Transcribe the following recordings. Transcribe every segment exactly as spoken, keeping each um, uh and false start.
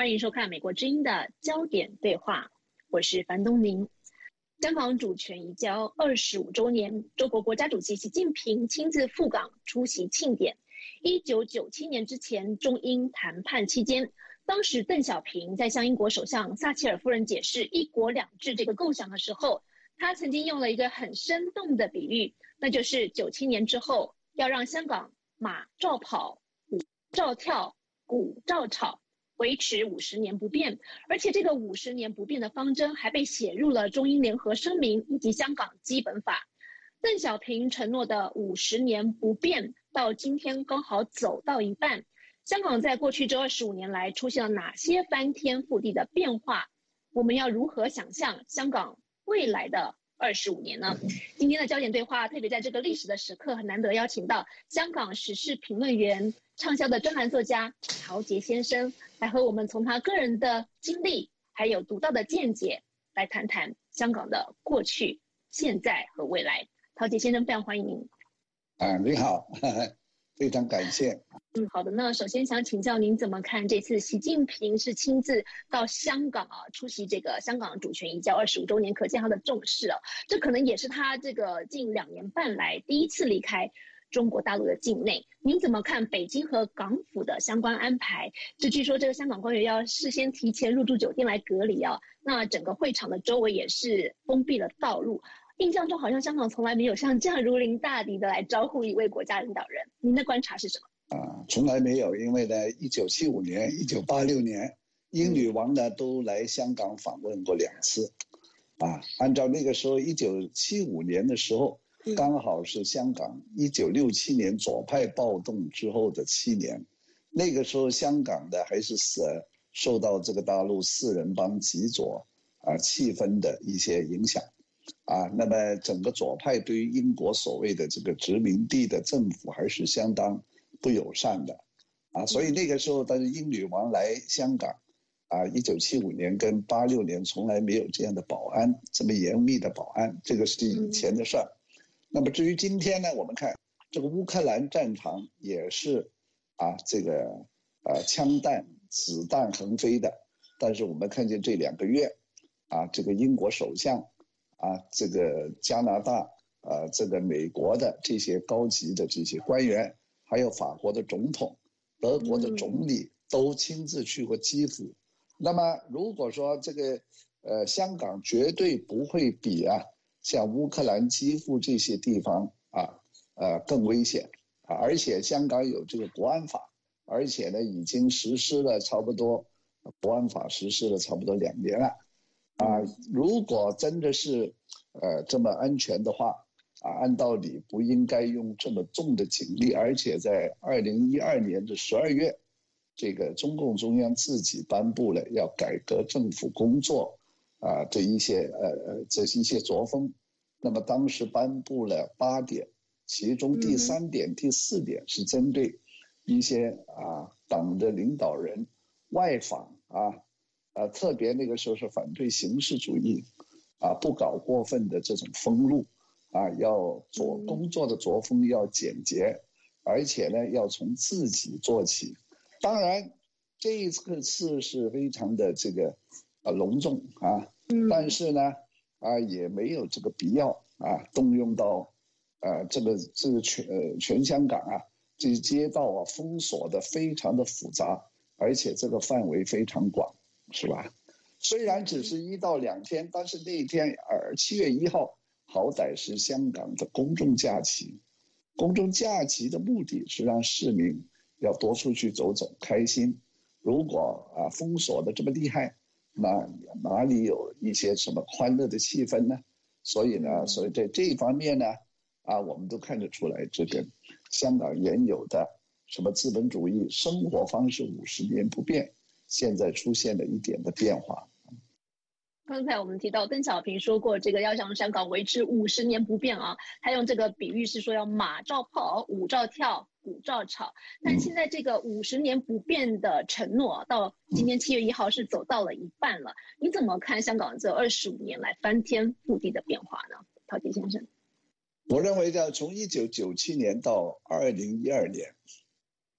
欢迎收看美国之音的焦点对话，我是樊东宁。香港主权移交二十五周年，中国国家主席习近平亲自赴港出席庆典。一九九七年之前，中英谈判期间，当时邓小平在向英国首相撒切尔夫人解释"一国两制"这个构想的时候，他曾经用了一个很生动的比喻，那就是九七年之后要让香港马照跑、舞照跳、鼓照吵，维持五十年不变。而且这个五十年不变的方针还被写入了中英联合声明以及香港基本法。邓小平承诺的五十年不变，到今天刚好走到一半。香港在过去这二十五年来出现了哪些翻天覆地的变化？我们要如何想象香港未来的二十五年呢？今天的焦点对话特别在这个历史的时刻，很难得邀请到香港时事评论员、畅销的专栏作家陶杰先生，来和我们从他个人的经历还有独到的见解来谈谈香港的过去、现在和未来。陶杰先生，非常欢迎您。 啊，你好，呵呵，非常感谢。 嗯，好的。那首先想请教您怎么看这次习近平是亲自到香港啊出席这个香港主权移交二十五周年，可见他的重视啊。这可能也是他这个近两年半来第一次离开中国大陆的境内。您怎么看北京和港府的相关安排？这据说这个香港官员要事先提前入住酒店来隔离啊。那整个会场的周围也是封闭了道路。印象中好像香港从来没有像这样如临大敌的来招呼一位国家领导人，您的观察是什么？ 啊，从来没有，因为呢，一九七五年、一九八六年，英女王呢都来香港访问过两次，啊，按照那个时候一九七五年的时候，刚好是香港一九六七年左派暴动之后的七年，那个时候香港的还是呃受到这个大陆四人帮极左啊气氛的一些影响。啊，那么整个左派对于英国所谓的这个殖民地的政府还是相当不友善的，啊，所以那个时候，但是英女王来香港，啊，一九七五年跟八六年从来没有这样的保安，这么严密的保安，这个是以前的事儿。那么至于今天呢，我们看这个乌克兰战场也是，啊，这个呃枪弹子弹横飞的，但是我们看见这两个月，啊，这个英国首相。啊，这个加拿大，呃，这个美国的这些高级的这些官员，还有法国的总统、德国的总理都亲自去过基辅。那么，如果说这个，呃，香港绝对不会比啊，像乌克兰、基辅这些地方啊，呃，更危险啊。而且香港有这个国安法，而且呢，已经实施了差不多，国安法实施了差不多两年了。啊，如果真的是，呃，这么安全的话，啊，按道理不应该用这么重的警力，而且在二零一二年的十二月，这个中共中央自己颁布了要改革政府工作，啊，这一些呃呃这一些作风，那么当时颁布了八点，其中第三点、第四点是针对一些啊党的领导人外访啊。呃，特别那个时候是反对形式主义，啊，不搞过分的这种封路，啊，要做工作的作风要简洁，而且呢，要从自己做起。当然，这一次次是非常的这个，啊，隆重啊，但是呢，啊，也没有这个必要啊，动用到，呃，这个这个全呃全香港啊，这些街道啊封锁的非常的复杂，而且这个范围非常广。是吧？虽然只是一到两天，但是那一天，呃，七月一号，好歹是香港的公众假期。公众假期的目的是让市民要多出去走走，开心。如果啊封锁的这么厉害，那哪里有一些什么欢乐的气氛呢？所以呢，所以在这一方面呢，啊，我们都看得出来，这个香港原有的什么资本主义生活方式五十年不变。现在出现了一点的变化。 刚才我们提到邓小平说过，这个要让香港维持五十年不变啊，他用这个比喻是说要马照跑，舞照跳，鼓照吵。但现在这个五十年不变的承诺，到今天七月一号是走到了一半了。你怎么看香港这二十五年来翻天覆地的变化呢？陶杰先生， 我认为呢，从一九九七年到二零一二年，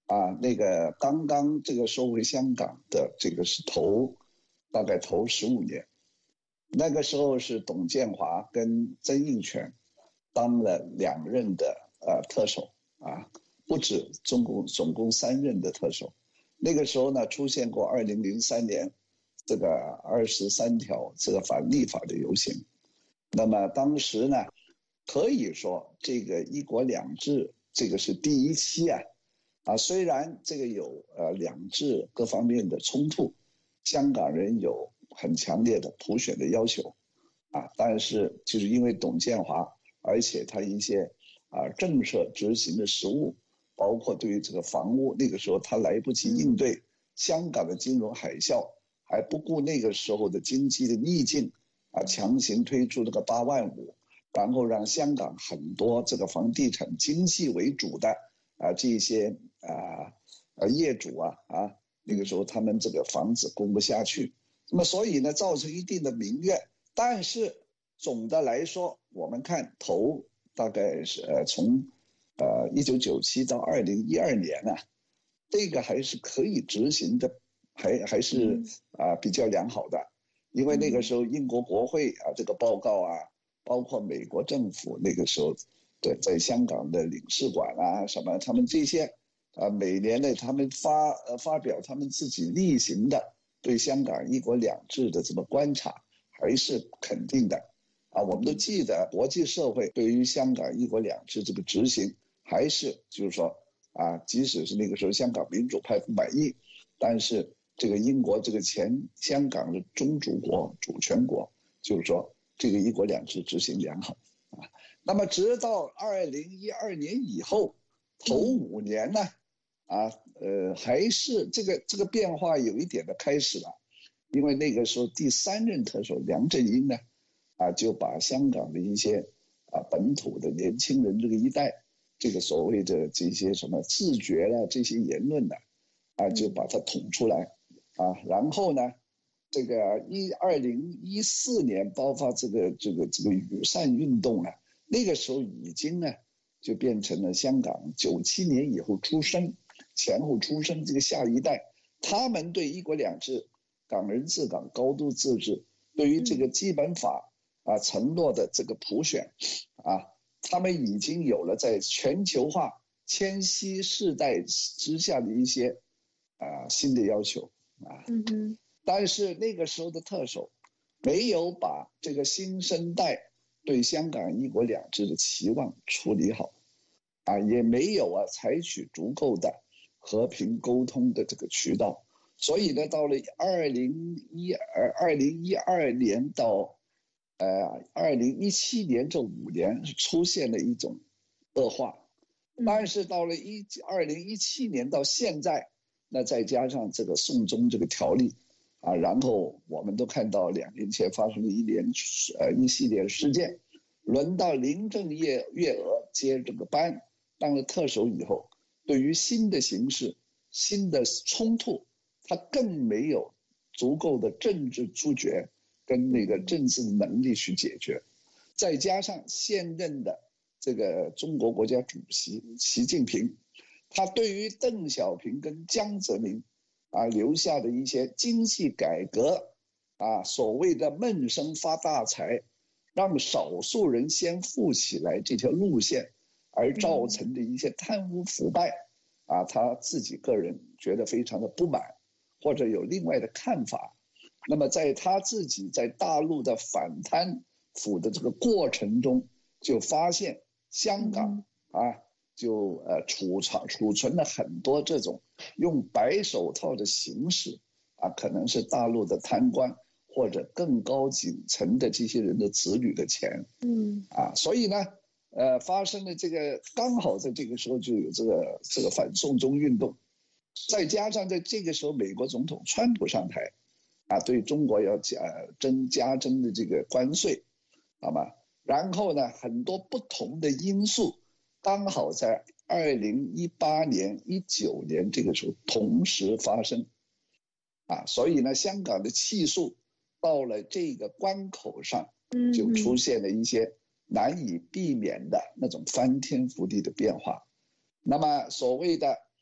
啊，那个刚刚这个收回香港的这个是头大概头十五年，那个时候是董建华跟曾荫权当了两任的呃特首啊，不止总共总共三任的特首。那个时候呢，出现过二零零三年这个二十三条这个反立法的游行。那么当时呢，可以说这个一国两制这个是第一期啊，啊虽然这个有呃两制各方面的冲突，香港人有很强烈的普选的要求，啊，但是就是因为董建华，而且他一些啊政策执行的失误，包括对于这个房屋，那个时候他来不及应对香港的金融海啸，还不顾那个时候的经济的逆境，啊，强行推出这个八万五，然后让香港很多这个房地产经济为主的啊这些啊呃业主啊啊，那个时候他们这个房子供不下去，那么所以呢造成一定的民怨，但是总的来说，我们看头大概是呃从呃一九九七到二零一二年啊，这个还是可以执行的，还还是啊、呃、比较良好的。因为那个时候英国国会啊这个报告啊，包括美国政府那个时候对在香港的领事馆啊什么，他们这些啊每年呢他们发呃发表他们自己例行的对香港一国两制的这么观察，还是肯定的啊。我们都记得国际社会对于香港一国两制这个执行，还是就是说啊，即使是那个时候香港民主派不满意，但是这个英国这个前香港的宗主国主权国，就是说这个一国两制执行良好啊。那么直到二零一二年以后，头五年呢，啊呃还是这个这个变化有一点的开始了，因为那个时候第三任特首梁振英呢，啊就把香港的一些啊本土的年轻人这个一代，这个所谓的这些什么自觉啦这些言论呢，啊就把它捅出来。啊，然后呢，这个一二零一四年爆发这个这个这个雨伞运动呢，那个时候已经呢就变成了香港九七年以后出生前后出生这个下一代，他们对一国两制、港人治港、高度自治，对于这个基本法啊承诺的这个普选啊，他们已经有了在全球化千禧世代之下的一些啊新的要求。啊， 嗯哼， 但是那个时候的特首没有把这个新生代对香港一国两制的期望处理好，啊，也没有啊采取足够的和平沟通的这个渠道，所以呢，到了二零一二二零一二年到呃二零一七年这五年出现了一种恶化，但是到了一二零一七年到现在。那再加上这个送中这个条例，啊，然后我们都看到两年前发生了一连呃一系列事件，轮到林郑月月娥接这个班，当了特首以后，对于新的形势、新的冲突，他更没有足够的政治触觉跟那个政治能力去解决，再加上现任的这个中国国家主席习近平。他对于邓小平跟江泽民啊留下的一些经济改革啊，所谓的闷声发大财，让少数人先富起来这条路线，而造成的一些贪污腐败啊，他自己个人觉得非常的不满，或者有另外的看法。那么在他自己在大陆的反贪腐的这个过程中，就发现香港啊。就呃储藏储存了很多这种用白手套的形式啊，可能是大陆的贪官或者更高级层的这些人的子女的钱，嗯啊，所以呢，呃，发生了这个刚好在这个时候就有这个这个反送中运动，再加上在这个时候美国总统川普上台，啊，对中国要加增加征的这个关税，好吗？然后呢，很多不同的因素。刚好在二零一八年、一九年这个时候同时发生，啊，所以呢，香港的气数到了这个关口上，就出现了一些难以避免的那种翻天覆地的变化。那么所谓的，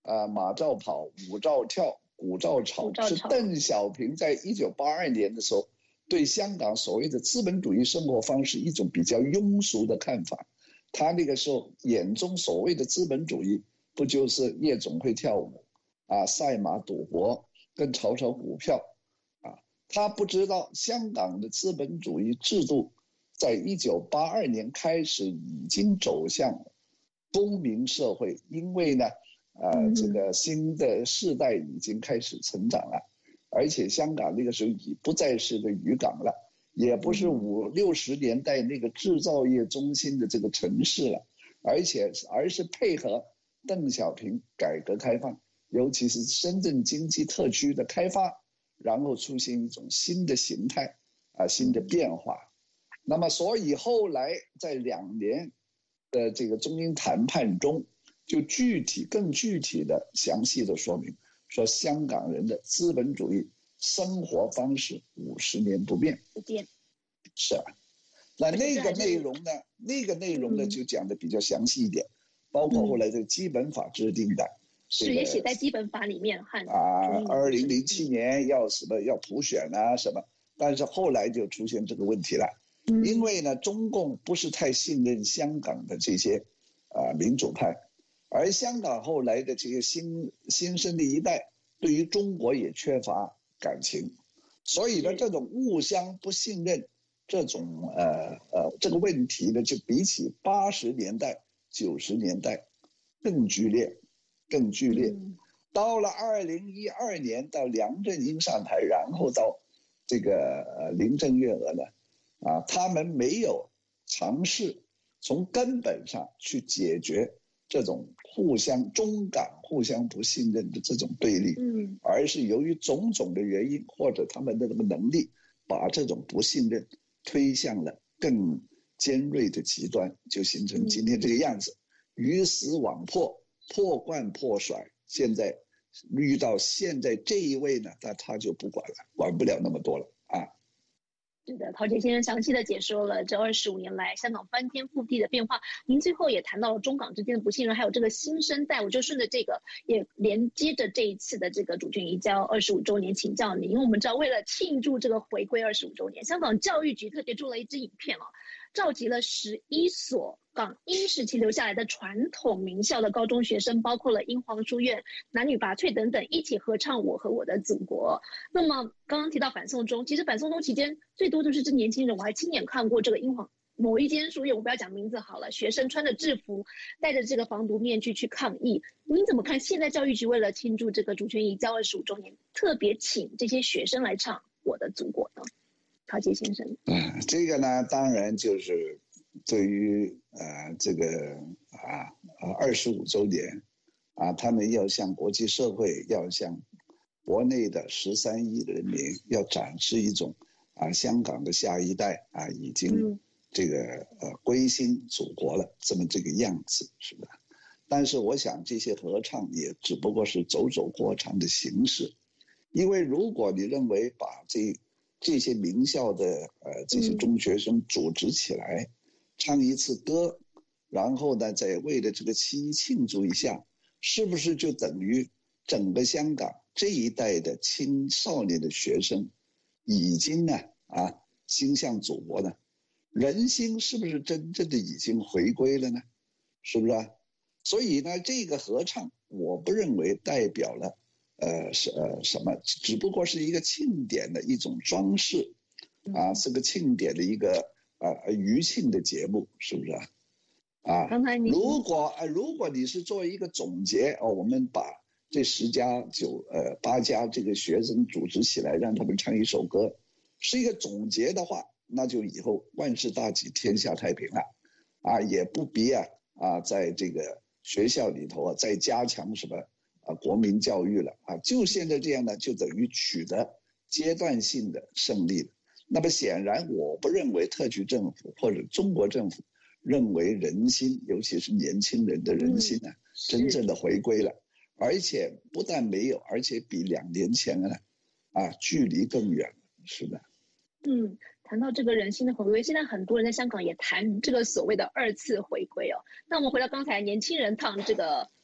啊、马照跑，舞照跳，鼓照吵，是邓小平在一九八二年的时候对香港所谓的资本主义生活方式一种比较庸俗的看法。他那个时候眼中所谓的资本主义，不就是夜总会跳舞啊、赛马赌博跟炒炒股票啊？他不知道香港的资本主义制度在一九八二年开始已经走向公民社会，因为呢，呃，这个新的世代已经开始成长了，而且香港那个时候已不再是个渔港了，也不是五六十年代那个制造业中心的这个城市了，而且而是配合邓小平改革开放，尤其是深圳经济特区的开发，然后出现一种新的形态啊，新的变化。那么，所以后来在两年的这个中英谈判中，就具体更具体的详细的说明，说香港人的资本主义生活方式五十年不变。 不变。 是啊，那那个内容呢？那个内容呢就讲的比较详细一点，包括后来的基本法制定的。 是也写在基本法里面哈。 啊，二零零七年要什么要普选啊什么，但是后来就出现这个问题了。因为呢，中共不是太信任香港的这些啊、呃、民主派，而香港后来的这个新新生的一代对于中国也缺乏感情，所以呢，这种互相不信任这种呃呃这个问题呢，就比起八十年代九十年代更剧烈，更剧烈。到了二零一二年，到梁振英上台，然后到这个呃林郑月娥呢。啊，他们没有尝试从根本上去解决这种互相中港互相不信任的这种对立，嗯，而是由于种种的原因或者他们的这个能力，把这种不信任推向了更尖锐的极端，就形成今天这个样子，鱼死网破，破罐破摔。现在遇到现在这一位呢，那他就不管了，管不了那么多了啊。 是的，陶杰先生详细的解说了这二十五年来香港翻天覆地的变化。您最后也谈到了中港之间的不信任，还有这个新生代，我就顺着这个也连接着这一次的这个主权移交二十五周年请教您。因为我们知道，为了庆祝这个回归二十五周年，香港教育局特别做了一支影片哦，召集了十一所港英时期留下来的传统名校的高中学生，包括了英皇书院、男女拔萃等等，一起合唱《我和我的祖国》。那么刚刚提到反送中，其实反送中期间最多就是这年轻人，我还亲眼看过这个英皇某一间书院，我不要讲名字好了，学生穿着制服，戴着这个防毒面具去抗议。您怎么看？现在教育局为了庆祝这个主权移交二十五周年，特别请这些学生来唱《我的祖国》呢？陶杰先生， 嗯，这个呢，当然就是对于呃这个啊啊二十五周年啊，他们要向国际社会，要向国内的十三亿人民，要展示一种啊香港的下一代啊已经这个呃归心祖国了这么这个样子，是吧？但是我想这些合唱也只不过是走走过场的形式，因为如果你认为把这这些名校的呃这些中学生组织起来，嗯、唱一次歌，然后呢再为了这个七一庆祝一下，是不是就等于整个香港这一代的青少年的学生已经呢啊心向祖国呢？人心是不是真正的已经回归了呢？是不是啊？所以呢，这个合唱我不认为代表了呃是呃什么，只不过是一个庆典的一种装饰，啊，是个庆典的一个呃余庆的节目，是不是啊？啊，如果呃如果你是作为一个总结哦，我们把这十家九呃八家这个学生组织起来，让他们唱一首歌，是一个总结的话，那就以后万事大吉，天下太平了，啊，也不必啊啊在这个学校里头啊再加强什么。啊，国民教育了啊，就现在这样呢，就等于取得阶段性的胜利了。那么显然，我不认为特区政府或者中国政府认为人心，尤其是年轻人的人心呢，嗯、真正的回归了，而且不但没有，而且比两年前呢，啊，距离更远了，是的。 嗯，谈到这个人心的回归，现在很多人在香港也谈这个所谓的二次回归哦。那我们回到刚才年轻人唱这个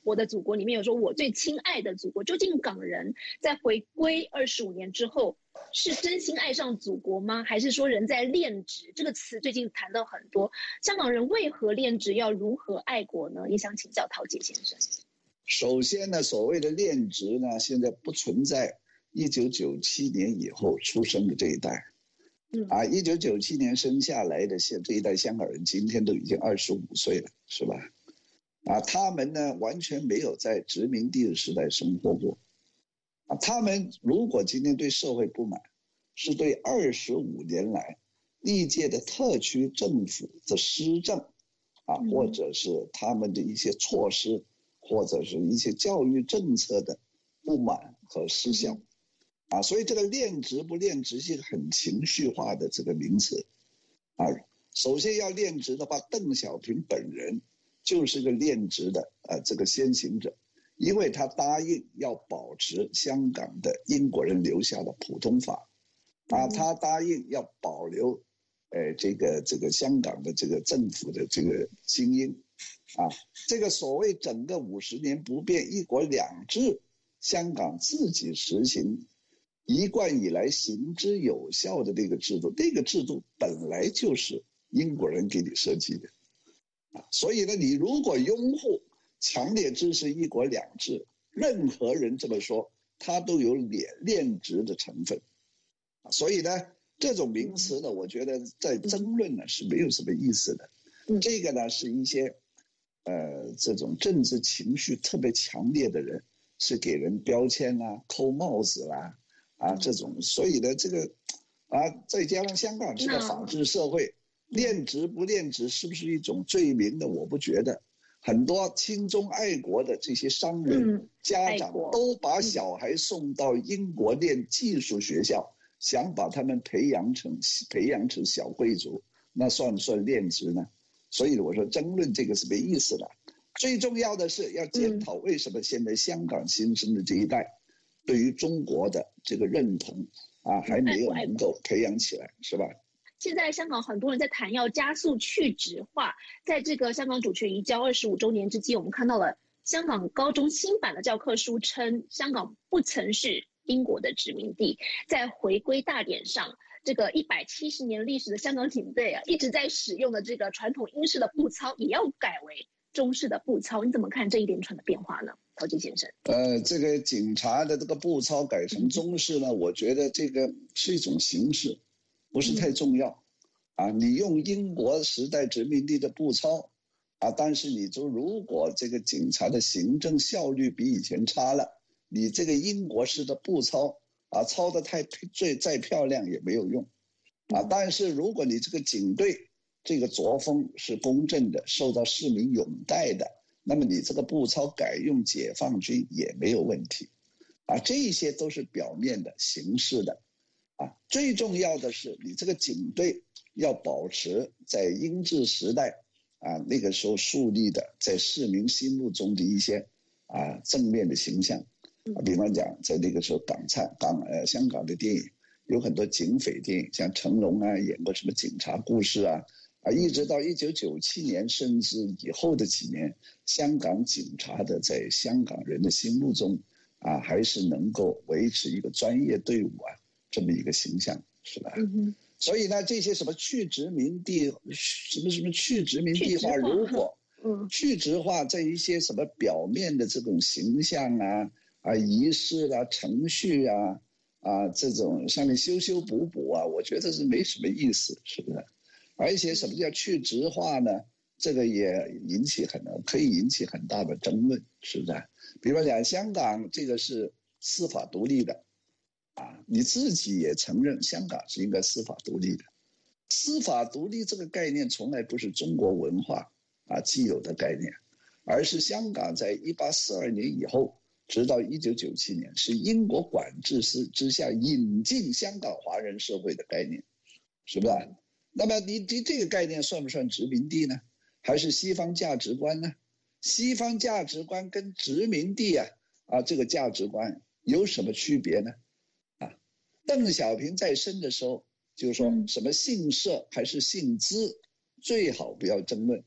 我的祖国里面有说我最亲爱的祖国，究竟港人在回归二十五年之后是真心爱上祖国吗？还是说人在恋殖？这个词最近谈到很多，香港人为何恋殖，要如何爱国呢？也想请教陶杰先生。 首先呢，所谓的恋殖呢，现在不存在一九九七年以后出生的这一代。嗯、啊，一九九七年生下来的现这一代香港人，今天都已经二十五岁了，是吧？啊，他们呢完全没有在殖民地的时代生活过。啊，他们如果今天对社会不满，是对二十五年来历届的特区政府的施政，啊，或者是他们的一些措施，或者是一些教育政策的不满和失效。啊，所以这个恋殖不恋殖是一个很情绪化的这个名词。啊，首先要恋殖的话，邓小平本人就是个恋殖的呃这个先行者，因为他答应要保持香港的英国人留下的普通法，啊，他答应要保留，呃，这个这个香港的这个政府的这个精英，啊，这个所谓整个五十年不变一国两制，香港自己实行。一贯以来行之有效的这个制度，这个制度本来就是英国人给你设计的，所以呢，你如果拥护、强烈支持一国两制，任何人这么说，他都有恋恋殖的成分。所以呢，这种名词呢，我觉得在争论呢是没有什么意思的。这个呢是一些，呃，这种政治情绪特别强烈的人，是给人标签啦、扣帽子啦。啊，这种，所以呢，这个，啊，再加上香港是个法治社会，恋殖不恋殖是不是一种罪名呢？我不觉得。很多亲中爱国的这些商人、嗯、家长都把小孩送到英国念技术学校，嗯、想把他们培养成培养成小贵族，那算不算恋殖呢？所以我说争论这个是没意思的。最重要的是要检讨为什么现在香港新生的这一代。对于中国的这个认同啊，还没有能够培养起来，是吧？ 现在香港很多人在谈要加速去殖化，在这个香港主权移交二十五周年之际，我们看到了香港高中新版的教科书称，香港不曾是英国的殖民地。在回归大典上，这个一百七十年历史的香港警队啊，一直在使用的这个传统英式的步操，也要改为中式的步操。你怎么看这一连串的变化呢？陶杰先生， 呃，这个警察的这个步操改成中式呢，我觉得这个是一种形式，不是太重要。啊，你用英国时代殖民地的步操，啊，但是你就如果这个警察的行政效率比以前差了，你这个英国式的步操啊，操得太最再漂亮也没有用。啊，但是如果你这个警队这个作风是公正的，受到市民拥戴的。那么你这个步操改用解放军也没有问题，啊，这些都是表面的形式的，啊，最重要的是你这个警队要保持在英治时代，啊，那个时候树立的在市民心目中的一些啊正面的形象，啊，比方讲在那个时候港产港呃香港的电影有很多警匪电影，像成龙啊演过什么警察故事啊。啊，一直到一九九七年，甚至以后的几年，香港警察的在香港人的心目中，啊，还是能够维持一个专业队伍啊这么一个形象，是吧？嗯、所以呢，这些什么去殖民地，什么什么去殖民地化，如果嗯去殖化在一些什么表面的这种形象啊啊仪式啊程序啊啊这种上面修修补补啊，我觉得是没什么意思，是不是？而且什么叫去殖化呢？这个也引起很可以引起很大的争论，是不是？比如讲香港这个是司法独立的，啊，你自己也承认香港是应该司法独立的。司法独立这个概念从来不是中国文化啊既有的概念，而是香港在一八四二年以后，直到一九九七年是英国管制之之下引进香港华人社会的概念，是不是？那么你你这个概念算不算殖民地呢？还是西方价值观呢？西方价值观跟殖民地啊啊这个价值观有什么区别呢？啊，邓小平在生的时候就是说什么姓社还是姓资，最好不要争论，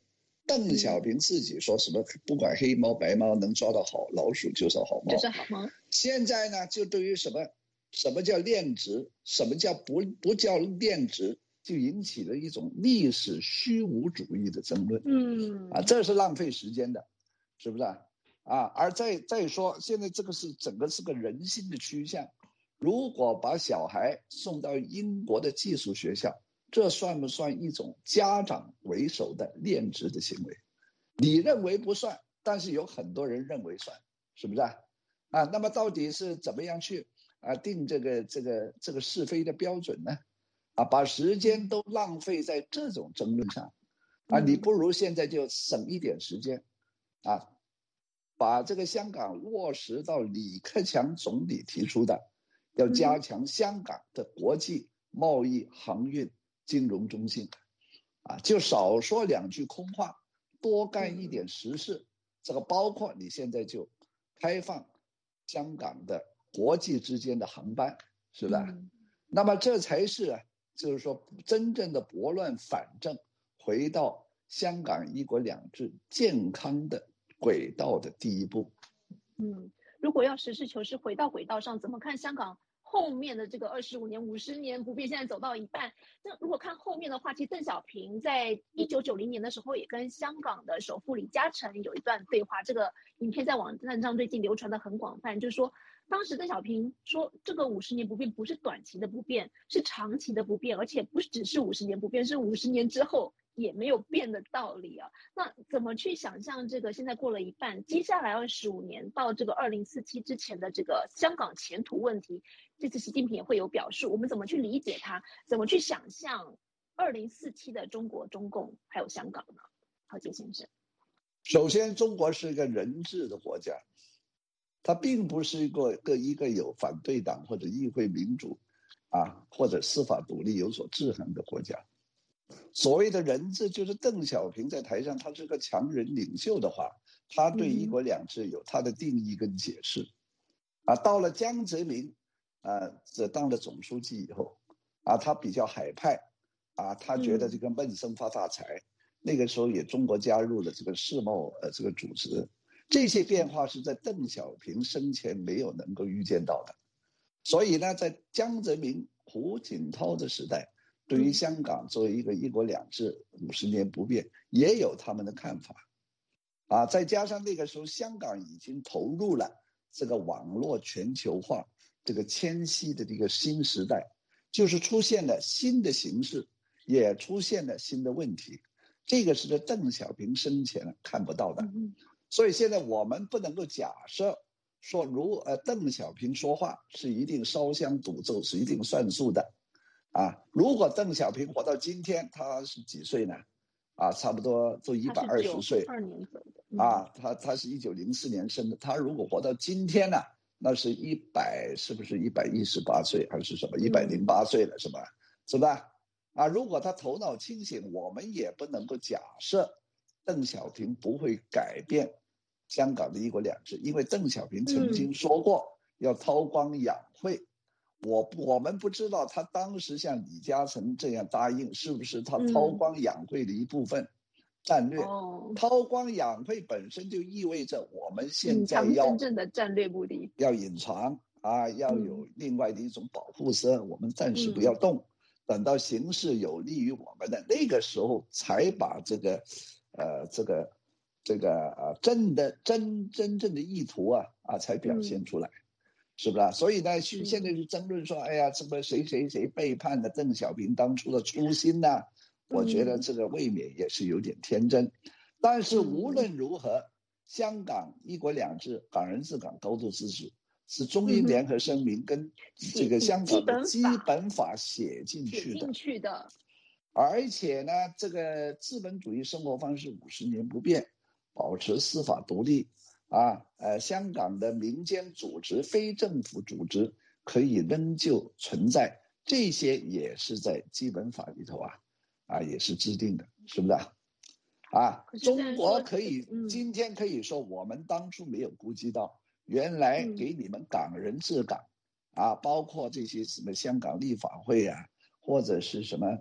邓小平自己说什么，不管黑猫白猫能抓到好老鼠就是好猫， 就是好猫。 现在呢，就对于什么什么叫恋殖，什么叫不不叫恋殖，就引起了一种历史虚无主义的争论。 嗯啊，这是浪费时间的，是不是啊？啊，而再再说，现在这个是整个是个人性的趋向。如果把小孩送到英国的寄宿学校，这算不算一种家长为首的恋殖的行为？你认为不算，但是有很多人认为算，是不是啊？啊，那么到底是怎么样去啊定这个这个这个是非的标准呢？啊，把时间都浪费在这种争论上，啊，你不如现在就省一点时间，啊，把这个香港落实到李克强总理提出的，要加强香港的国际贸易、航运、金融中心，啊，就少说两句空话，多干一点实事。这个包括你现在就开放香港的国际之间的航班，是吧？嗯、那么这才是啊，就是说真正的拨乱反正，回到香港一国两制健康的轨道的第一步。 嗯，如果要实事求是回到轨道上，怎么看香港后面的这个二十五年、五十年不变，现在走到一半？那如果看后面的话，其实邓小平在一九九零年的时候也跟香港的首富李嘉诚有一段对话，这个影片在网站上最近流传的很广泛，就是说当时邓小平说，这个五十年不变不是短期的不变，是长期的不变，而且不只是五十年不变，是五十年之后也没有变的道理啊。那怎么去想象这个现在过了一半，接下来二十五年到这个二零四七之前的这个香港前途问题，这次习近平也会有表述，我们怎么去理解它？怎么去想象二零四七的中国、中共还有香港呢？郝杰先生， 首先，中国是一个人治的国家，它并不是一个个一个有反对党或者议会民主，啊或者司法独立有所制衡的国家。所谓的人治，就是邓小平在台上，他是个强人领袖的话，他对一国两制有他的定义跟解释。啊，到了江泽民，啊，这当了总书记以后，啊，他比较海派，啊，他觉得这个闷声发大财。嗯、那个时候也中国加入了这个世贸呃这个组织，这些变化是在邓小平生前没有能够预见到的。所以呢，在江泽民、胡锦涛的时代，对于香港作为一个一国两制五十年不变，也有他们的看法，啊，再加上那个时候香港已经投入了这个网络全球化这个迁徙的这个新时代，就是出现了新的形式，也出现了新的问题，这个是在邓小平生前看不到的。所以现在我们不能够假设说如呃邓小平说话是一定烧香赌咒，是一定算数的。啊，如果邓小平活到今天，他是几岁呢？啊，差不多都一百二十岁。 二年走的。嗯、 啊，他他是一九零四年生的，他如果活到今天呢，那是一百，是不是一百一十八岁还是什么？一百零八岁了，是吧？是吧？啊，如果他头脑清醒，我们也不能够假设邓小平不会改变香港的一国两制，因为邓小平曾经说过要韬光养晦。我我们不知道他当时像李嘉诚这样答应，是不是他韬光养晦的一部分战略？ 嗯、 韬光养晦本身就意味着我们现在要真正的战略目的， 要隐藏啊，要有另外的一种保护色，嗯、我们暂时不要动，嗯、等到形势有利于我们的那个时候，才把这个，呃，这个这个啊真的真真正的意图啊啊才表现出来。嗯，是不是啊？所以呢，现在就争论说，哎呀，什么谁谁谁背叛了邓小平当初的初心呢？我觉得这个未免也是有点天真。但是无论如何，香港一国两制、港人治港、高度自治，是中英联合声明跟这个香港的基本法写进去的。 写进去的。 而且呢，这个资本主义生活方式五十年不变，保持司法独立。啊，呃，香港的民间组织、非政府组织可以仍旧存在，这些也是在基本法里头啊，啊，也是制定的，是不是啊？啊，中国可以、嗯、今天可以说，我们当初没有估计到，原来给你们港人治港，嗯、啊，包括这些什么香港立法会啊，或者是什么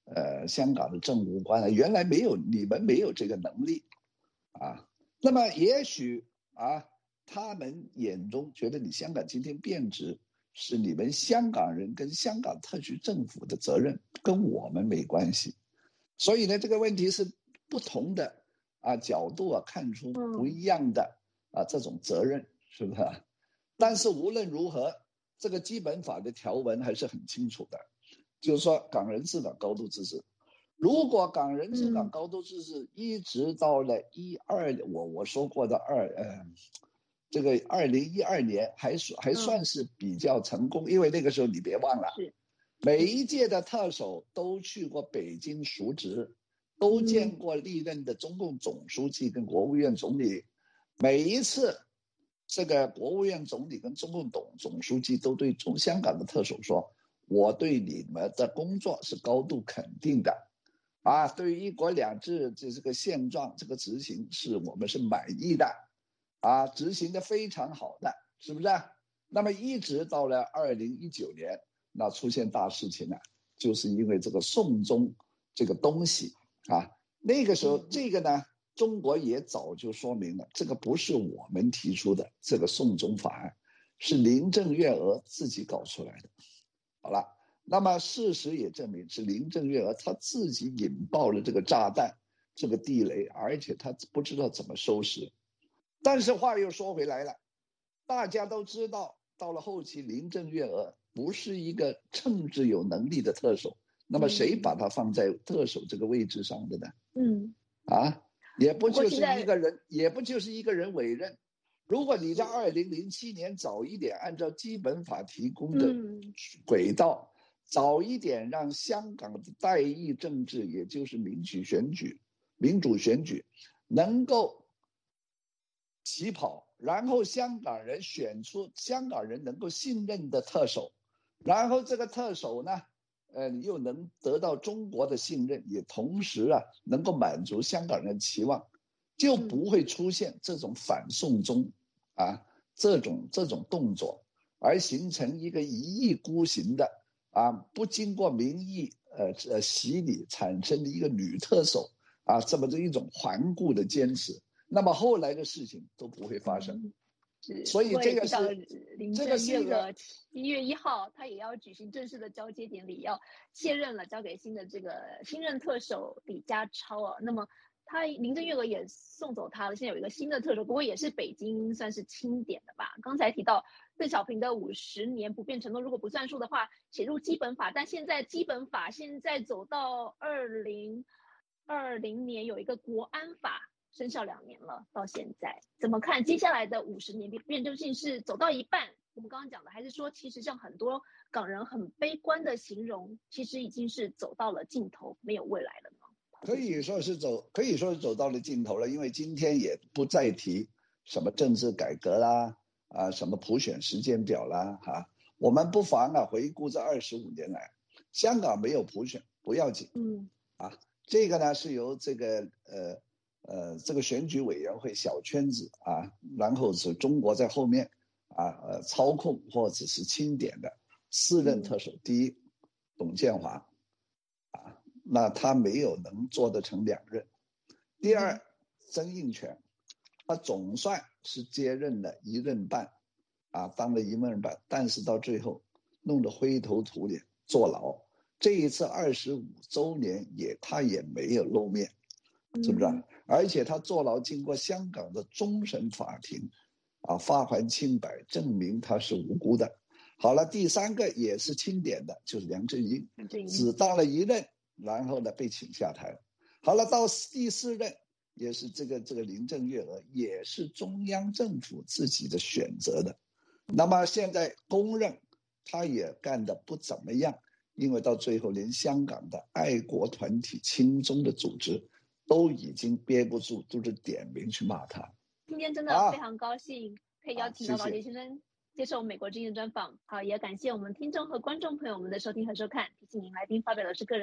呃香港的政务官啊，原来没有你们没有这个能力啊。那么也许啊，他们眼中觉得你香港今天变质，是你们香港人跟香港特区政府的责任，跟我们没关系。所以呢，这个问题是不同的啊角度啊，看出不一样的啊这种责任，是不是？但是无论如何，这个基本法的条文还是很清楚的，就是说港人治港、高度自治。如果港人治港、高度自治一直到了一二，我我说过的二呃，这个二零一二年还算还算是比较成功，因为那个时候你别忘了，每一届的特首都去过北京述职，都见过历任的中共总书记跟国务院总理，每一次这个国务院总理跟中共总总书记都对中香港的特首说，我对你们的工作是高度肯定的啊，对于一国两制这这个现状这个执行是我们是满意的啊，执行的非常好的，是不是？那么一直到了二零一九年，那出现大事情了，就是因为这个送中这个东西啊，那个时候这个呢，中国也早就说明了，这个不是我们提出的，这个送中法案是林郑月娥自己搞出来的。好了，那么事实也证明是林郑月娥她自己引爆了这个炸弹，这个地雷，而且她不知道怎么收拾。但是话又说回来了，大家都知道，到了后期林郑月娥不是一个政治有能力的特首，那么谁把她放在特首这个位置上的呢？嗯，啊，也不就是一个人，也不就是一个人委任。如果你在二零零七年早一点按照基本法提供的轨道，嗯、早一点让香港的代议政治，也就是民主选举、民主选举能够起跑，然后香港人选出香港人能够信任的特首，然后这个特首呢，呃，又能得到中国的信任，也同时啊能够满足香港人的期望，就不会出现这种反送中啊这种这种动作，而形成一个一意孤行的啊不经过民意呃呃洗礼产生的一个女特首啊这么的一种顽固的坚持。那么后来的事情都不会发生， 嗯、 所以这个是林郑月娥一月一号，他也要举行正式的交接典礼，要卸任了，交给新的这个新任特首李家超啊。那么他林郑月娥也送走他了，现在有一个新的特首，不过也是北京算是钦点的吧。刚才提到邓小平的五十年不变承诺，如果不算数的话，写入基本法，但现在基本法现在走到二零二零年有一个国安法。生效两年了，到现在怎么看接下来的五十年辩证性是走到一半？我们刚刚讲的，还是说其实像很多港人很悲观的形容，其实已经是走到了尽头，没有未来了呢？ 可以说是走，可以说是走到了尽头了，因为今天也不再提什么政治改革啦，啊，什么普选时间表啦，哈、啊，我们不妨啊回顾这二十五年来，香港没有普选不要紧，嗯，啊，这个呢是由这个呃。呃，这个选举委员会小圈子啊，然后是中国在后面啊呃操控或者是钦点的四任特首，第一董建华啊，那他没有能做得成两任。第二曾荫权，他总算是接任了一任半啊，当了一任半，但是到最后弄得灰头土脸，坐牢。这一次二十五周年也他也没有露面，是不是？嗯，而且他坐牢经过香港的终审法庭啊发还清白，证明他是无辜的。好了，第三个也是钦点的，就是梁振英，只当了一任，然后呢被请下台了。好了，到第四任也是这个这个林郑月娥，也是中央政府自己的选择的。那么现在公认他也干得不怎么样，因为到最后连香港的爱国团体亲中的组织都已经憋不住，都是点名去骂他。 今天真的非常高兴、啊、可以邀请到高杰先生接受美国之音的专访。好，也感谢我们听众和观众朋友们的收听和收看。提醒您，来宾发表的是个人